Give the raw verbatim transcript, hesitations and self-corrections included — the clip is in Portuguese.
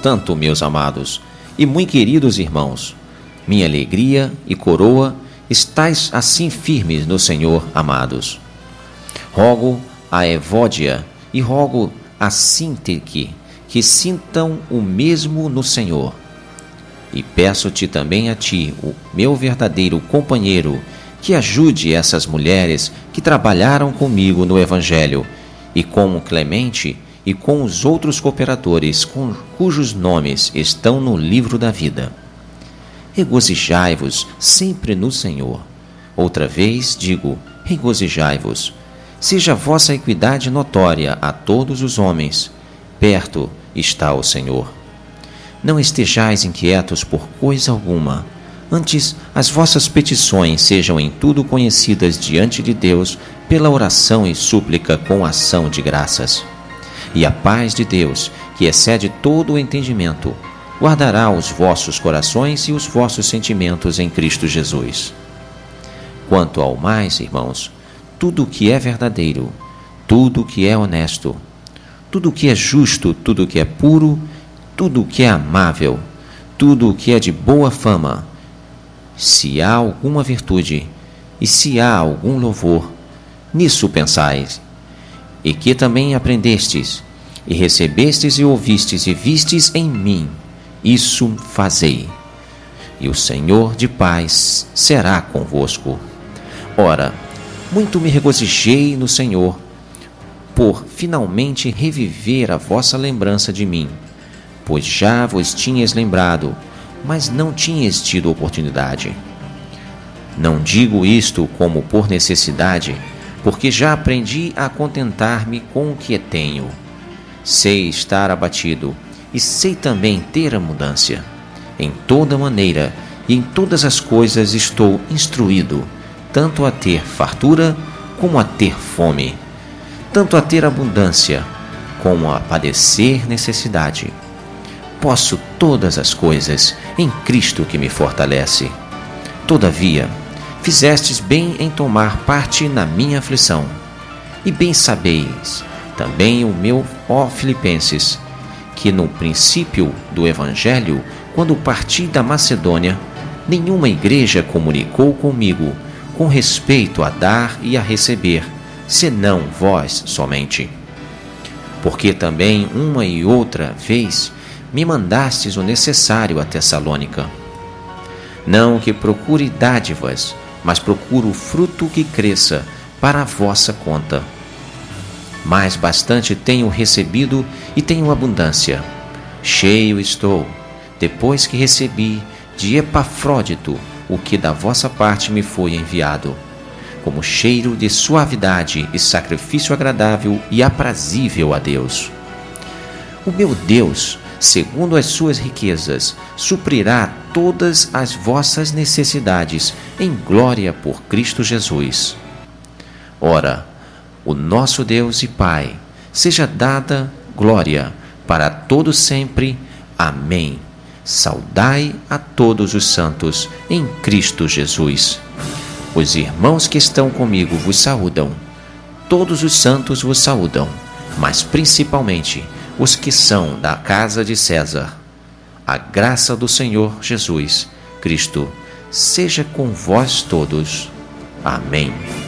Portanto, meus amados e muito queridos irmãos, minha alegria e coroa, estais assim firmes no Senhor, amados. Rogo a Evódia e rogo a Sintique que sintam o mesmo no Senhor. E peço-te também a ti, o meu verdadeiro companheiro, que ajude essas mulheres que trabalharam comigo no Evangelho, e com Clemente e com os outros cooperadores com, cujos nomes estão no livro da vida. Regozijai-vos sempre no Senhor. Outra vez digo, regozijai-vos. Seja a vossa equidade notória a todos os homens. Perto está o Senhor. Não estejais inquietos por coisa alguma. Antes, as vossas petições sejam em tudo conhecidas diante de Deus pela oração e súplica com ação de graças. E a paz de Deus, que excede todo o entendimento, guardará os vossos corações e os vossos sentimentos em Cristo Jesus. Quanto ao mais, irmãos, tudo o que é verdadeiro, tudo o que é honesto, tudo o que é justo, tudo o que é puro, tudo o que é amável, tudo o que é de boa fama, se há alguma virtude e se há algum louvor, nisso pensais, e que também aprendestes, e recebestes e ouvistes e vistes em mim, isso fazei, e o Senhor de paz será convosco. Ora, muito me regozijei no Senhor, por finalmente reviver a vossa lembrança de mim, pois já vos tinhas lembrado, mas não tinhas tido oportunidade. Não digo isto como por necessidade, porque já aprendi a contentar-me com o que tenho. Sei estar abatido, e sei também ter abundância. Em toda maneira e em todas as coisas estou instruído, tanto a ter fartura como a ter fome, tanto a ter abundância como a padecer necessidade. Posso todas as coisas em Cristo que me fortalece. Todavia, fizestes bem em tomar parte na minha aflição. E bem sabeis, também o meu, ó Filipenses, que no princípio do Evangelho, quando parti da Macedônia, nenhuma igreja comunicou comigo com respeito a dar e a receber, senão vós somente. Porque também uma e outra vez me mandastes o necessário a Tessalônica. Não que procure dádivas, mas procuro o fruto que cresça para a vossa conta. Mas bastante tenho recebido e tenho abundância. Cheio estou, depois que recebi de Epafrodito o que da vossa parte me foi enviado, como cheiro de suavidade e sacrifício agradável e aprazível a Deus. O meu Deus, segundo as suas riquezas, suprirá todas as vossas necessidades em glória por Cristo Jesus. Ora, o nosso Deus e Pai, seja dada glória para todo sempre. Amém. Saudai a todos os santos em Cristo Jesus. Os irmãos que estão comigo vos saúdam. Todos os santos vos saúdam, mas principalmente os que são da casa de César. A graça do Senhor Jesus Cristo seja com vós todos. Amém.